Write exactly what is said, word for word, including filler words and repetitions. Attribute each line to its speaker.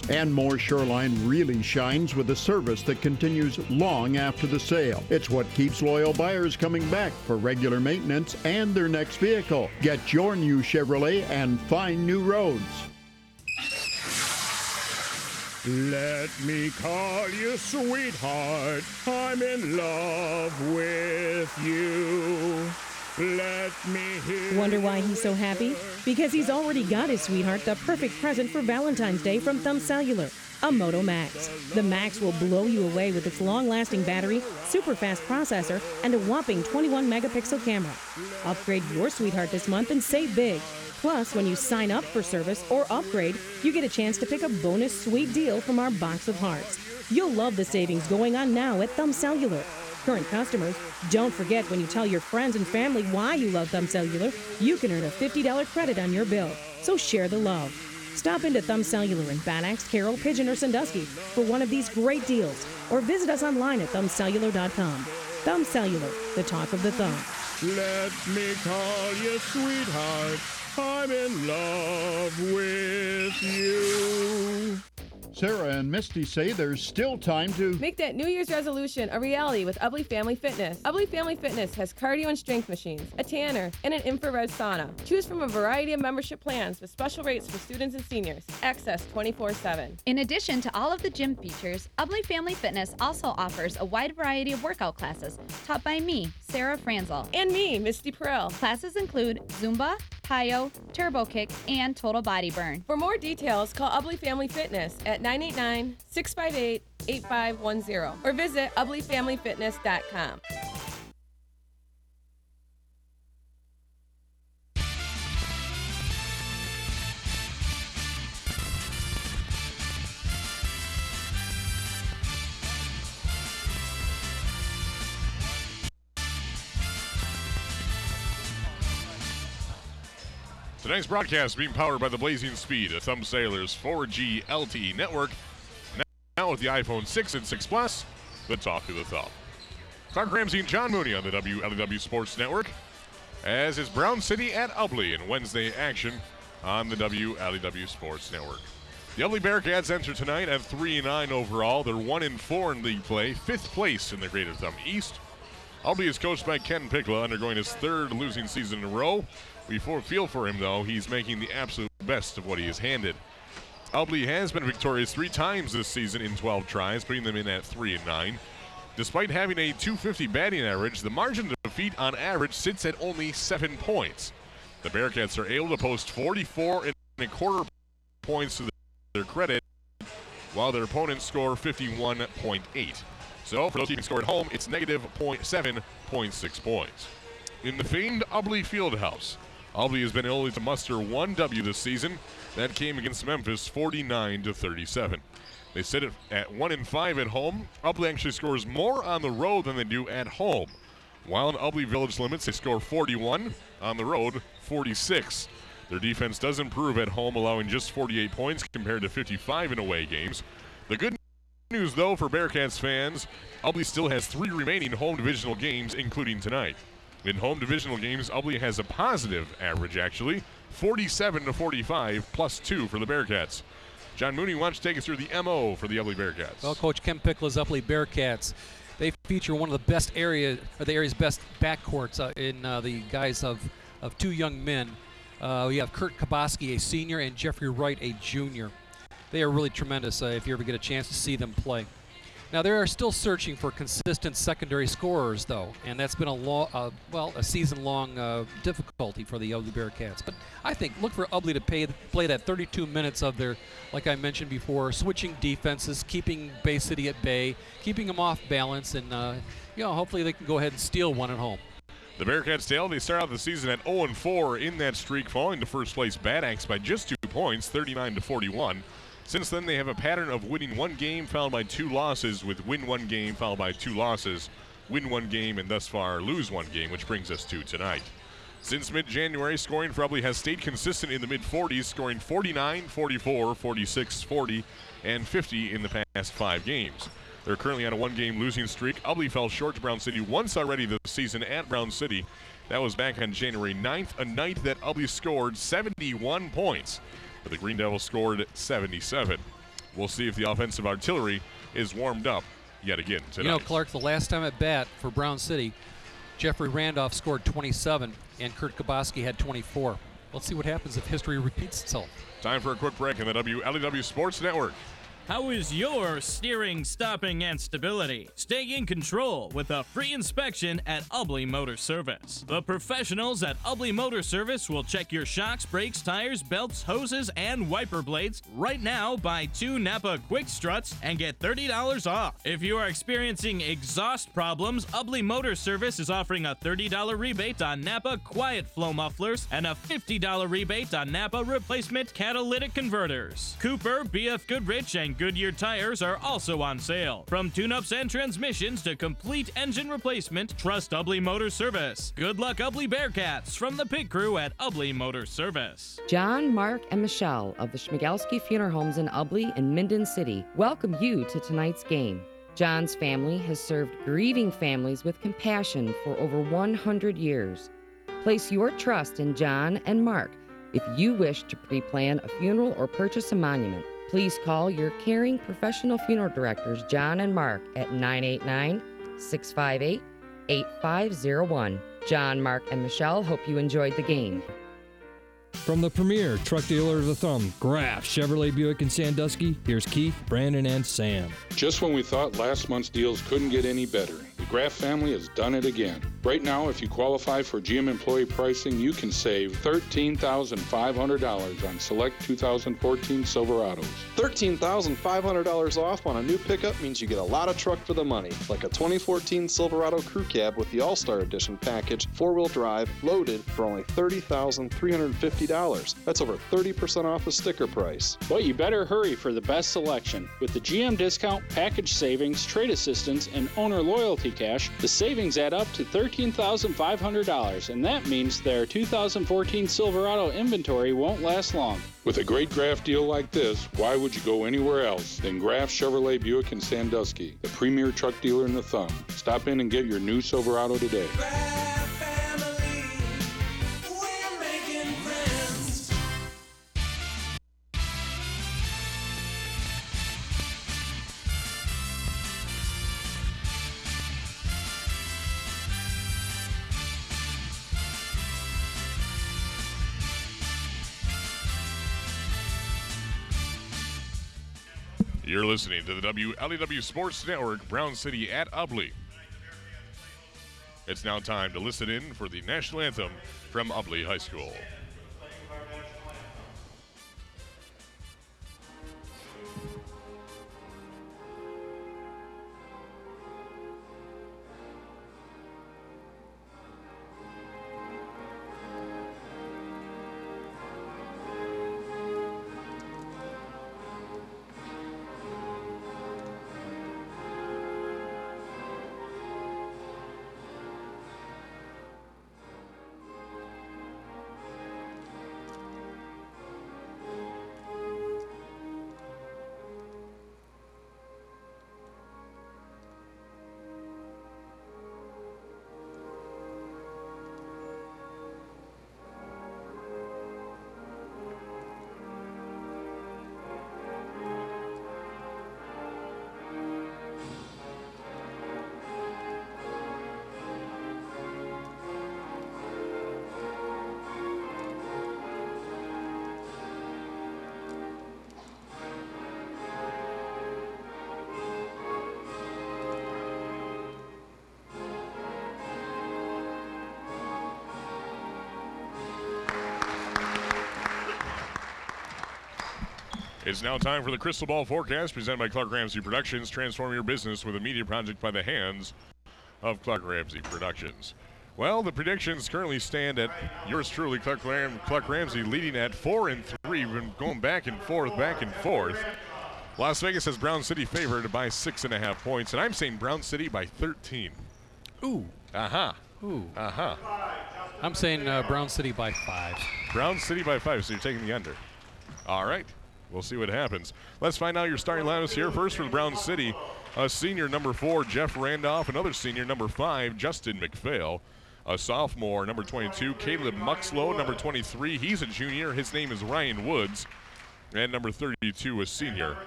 Speaker 1: And more Shoreline really shines with a service that continues long after the sale. It's what keeps loyal buyers coming back for regular maintenance and their next vehicle. Get your new Chevrolet and find new roads.
Speaker 2: Let me call you sweetheart. I'm in love with you. Let me hear.
Speaker 3: Wonder why he's so happy? Because he's already got his sweetheart the perfect present for Valentine's Day from Thumb Cellular, a Moto Max. The Max will blow you away with its long-lasting battery, super fast processor, and a whopping twenty-one megapixel camera. Upgrade your sweetheart this month and save big. Plus, when you sign up for service or upgrade, you get a chance to pick a bonus sweet deal from our box of hearts. You'll love the savings going on now at Thumb Cellular. Current customers, don't forget when you tell your friends and family why you love Thumb Cellular, you can earn a fifty dollars credit on your bill. So share the love. Stop into Thumb Cellular in Bad Axe, Carroll, Pigeon, or Sandusky for one of these great deals, or visit us online at thumb cellular dot com. Thumb Cellular, the talk of the thumb.
Speaker 2: Let me call you sweetheart. I'm in love with you.
Speaker 1: Sarah and Misty say there's still time to
Speaker 4: make that New Year's resolution a reality with Ubley Family Fitness. Ubley Family Fitness has cardio and strength machines, a tanner, and an infrared sauna. Choose from a variety of membership plans with special rates for students and seniors. Access twenty-four seven.
Speaker 5: In addition to all of the gym features, Ubley Family Fitness also offers a wide variety of workout classes taught by me, Sarah Franzel.
Speaker 4: And me, Misty Perel.
Speaker 5: Classes include Zumba, Plyo, Turbo Kick, and Total Body Burn.
Speaker 4: For more details, call Ubley Family Fitness at nine eight nine, six five eight, eight five one zero or visit ubley family fitness dot com.
Speaker 6: Tonight's broadcast being powered by the blazing speed of Thumb Sailor's four G L T E network. Now with the iPhone six and six Plus, the talk of the thumb. Clark Ramsey and John Mooney on the W L E W Sports Network, as is Brown City at Ubley in Wednesday action on the W L E W Sports Network. The Ubley Bearcats enter tonight at three and nine overall. They're one and four in league play, fifth place in the Greater Thumb East. Ubley is coached by Ken Pickla, undergoing his third losing season in a row. We feel for him, though. He's making the absolute best of what he is handed. Ubley has been victorious three times this season in twelve tries, putting them in at three and nine. Despite having a two fifty batting average, the margin of defeat on average sits at only seven points. The Bearcats are able to post forty-four and a quarter points to their credit, while their opponents score fifty-one point eight. So for those keeping score at home, it's negative seven point six points. In the famed Ubley Fieldhouse, Ubley has been able to muster one W this season. That came against Memphis, forty-nine to thirty-seven. They sit at one and five at home. Ubley actually scores more on the road than they do at home. While in Ubley Village limits, they score forty-one. On the road, forty-six. Their defense does improve at home, allowing just forty-eight points compared to fifty-five in away games. The good news, though, for Bearcats fans, Ubley still has three remaining home divisional games, including tonight. In home divisional games, Ubley has a positive average, actually, forty-seven to forty-five, plus two for the Bearcats. John Mooney, why don't you take us through the M O for the Ubley Bearcats?
Speaker 7: Well, Coach Ken Pickla's Ubley Bearcats, they feature one of the best area, or the area's best backcourts uh, in uh, the guise of, of two young men. Uh, we have Kurt Kaboski, a senior, and Jeffrey Wright, a junior. They are really tremendous uh, if you ever get a chance to see them play. Now, they are still searching for consistent secondary scorers, though, and that's been a long, uh, well, a season-long uh, difficulty for the Ubley Bearcats. But I think look for Ubley to pay, play that thirty-two minutes of their, like I mentioned before, switching defenses, keeping Bay City at bay, keeping them off balance, and uh, you know, hopefully they can go ahead and steal one at home.
Speaker 6: The Bearcats, Dale, they start out the season at oh and four in that streak, falling to first place Bad Axe by just two points, thirty-nine to forty-one. Since then, they have a pattern of winning one game followed by two losses, with win one game followed by two losses, win one game, and thus far lose one game, which brings us to tonight. Since mid-January, scoring for Ubley has stayed consistent in the mid forties, scoring forty-nine, forty-four, forty-six, forty, and fifty in the past five games. They're currently on a one-game losing streak. Ubley fell short to Brown City once already this season at Brown City. That was back on January ninth, a night that Ubley scored seventy-one points. But the Green Devils scored seventy-seven. we'll see if the offensive artillery is warmed up yet again tonight.
Speaker 7: You know, Clark, the last time at bat for Brown City, Jeffrey Randolph scored twenty-seven and Kurt Kaboski had twenty-four. Let's see what happens if history repeats itself.
Speaker 6: Time for a quick break on the W L E W Sports Network.
Speaker 8: How is your steering, stopping, and stability? Stay in control with a free inspection at Ubley Motor Service. The professionals at Ubley Motor Service will check your shocks, brakes, tires, belts, hoses, and wiper blades. Right now, buy two Napa Quick Struts and get thirty dollars off. If you are experiencing exhaust problems, Ubley Motor Service is offering a thirty dollars rebate on Napa Quiet Flow mufflers and a fifty dollars rebate on Napa replacement catalytic converters. Cooper, B F Goodrich, and Goodyear tires are also on sale. From tune-ups and transmissions to complete engine replacement, trust Ubley Motor Service. Good luck, Ubley Bearcats, from the pit crew at Ubley Motor Service.
Speaker 9: John, Mark, and Michelle of the Schmigelski Funeral Homes in Ubley and Minden City welcome you to tonight's game. John's family has served grieving families with compassion for over one hundred years. Place your trust in John and Mark if you wish to pre-plan a funeral or purchase a monument. Please call your caring professional funeral directors, John and Mark, at nine eight nine, six five eight, eight five zero one. John, Mark, and Michelle hope you enjoyed the game.
Speaker 10: From the premier truck dealer of the thumb, Graf Chevrolet Buick in Sandusky, here's Keith, Brandon, and Sam.
Speaker 11: Just when we thought last month's deals couldn't get any better, the Graf family has done it again. Right now, if you qualify for G M employee pricing, you can save thirteen thousand five hundred dollars on select two thousand fourteen Silverados.
Speaker 12: thirteen thousand five hundred dollars off on a new pickup means you get a lot of truck for the money, like a twenty fourteen Silverado Crew Cab with the All-Star Edition package, four-wheel drive, loaded for only thirty thousand three hundred fifty dollars. That's over thirty percent off the sticker price.
Speaker 13: But you better hurry for the best selection. With the G M discount, package savings, trade assistance, and owner loyalty cash, the savings add up to thirteen thousand five hundred dollars, and that means their two thousand fourteen Silverado inventory won't last long.
Speaker 11: With a great Graf deal like this, why would you go anywhere else than Graf Chevrolet Buick in Sandusky, the premier truck dealer in the thumb? Stop in and get your new Silverado today.
Speaker 6: You're listening to the W L E W Sports Network, Brown City at Ubley. It's now time to listen in for the national anthem from Ubley High School. It's now time for the Crystal Ball Forecast presented by Clark Ramsey Productions. Transform your business with a media project by the hands of Clark Ramsey Productions. Well, the predictions currently stand at yours truly, Clark, Ram- Clark Ramsey, leading at four and three. We've been going back and forth, back and forth. Las Vegas has Brown City favored by six and a half points, and I'm saying Brown City by thirteen.
Speaker 7: Ooh.
Speaker 6: Uh-huh.
Speaker 7: Ooh.
Speaker 6: Uh-huh.
Speaker 7: I'm saying uh, Brown City by five.
Speaker 6: Brown City by five, so you're taking the under. All right. We'll see what happens. Let's find out your starting lineups here. First for the Brown City, a senior number four, Jeff Randolph. Another senior number five, Justin McPhail. A sophomore, number twenty-two, Caleb Muxlow. Number twenty-three, he's a junior. His name is Ryan Woods. And number thirty-two, a senior,